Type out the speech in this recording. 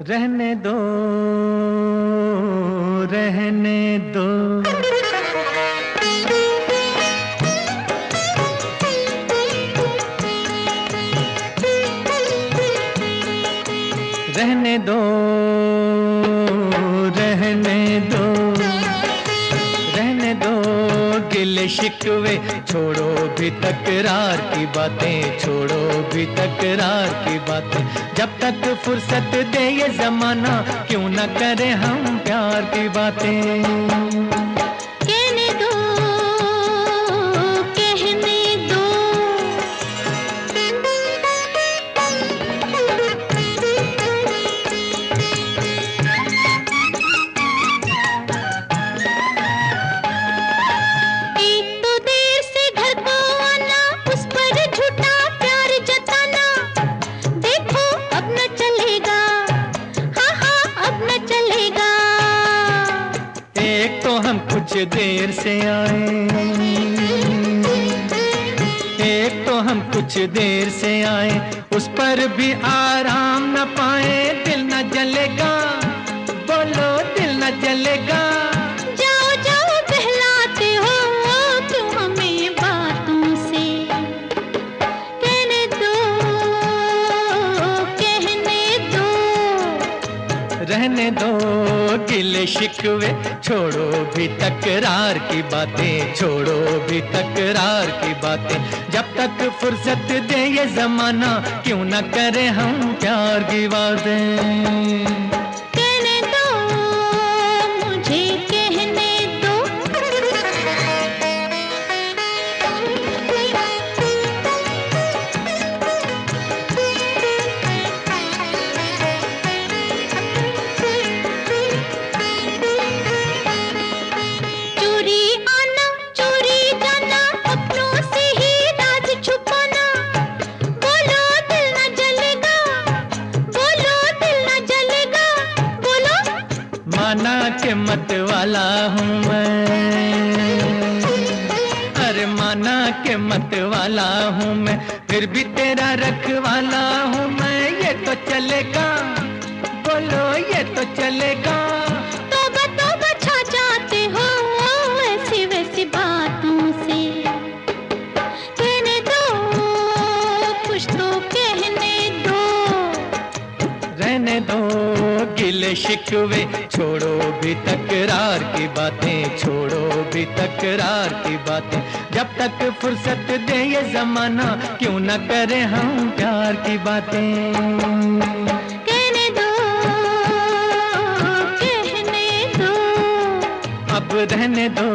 रहने दो, रहने दो। रहने दो, रहने दो, रहने दो गिले शिकवे, छोड़ो भी तकरार की बातें, छोड़ो भी तकरार की बातें। जब तक फुर्सत दे ये जमाना, क्यों न करें हम प्यार की बातें। कुछ देर से आए, एक तो हम कुछ देर से आए, उस पर भी आराम न पाए। दिल न जलेगा, बोलो दिल न जलेगा। जाओ जाओ बहलाते हो तुम हमें बातों से, कहने दो, कहने दो। रहने दो गिले शिकवे, छोड़ो भी तकरार की बातें, छोड़ो भी तकरार की बातें। जब तक फुर्सत दे ये जमाना, क्यों न करें हम प्यार की बातें। माना के मत वाला हूँ मैं, अरे माना के मत वाला हूँ मैं, फिर भी तेरा रखवाला हूँ मैं। ये तो चलेगा, बोलो ये तो चलेगा। तौबा तौबा छा जाते हो ऐसी वैसी बातों से, कहने दो, कुछ तो कहने दो। रहने दो गिले शिकवे, छोड़ो भी तकरार की बातें, छोड़ो भी तकरार की बातें। जब तक फुर्सत दे ये जमाना, क्यों न करें हम प्यार की बातें। कहने दो, कहने दो। अब रहने दो,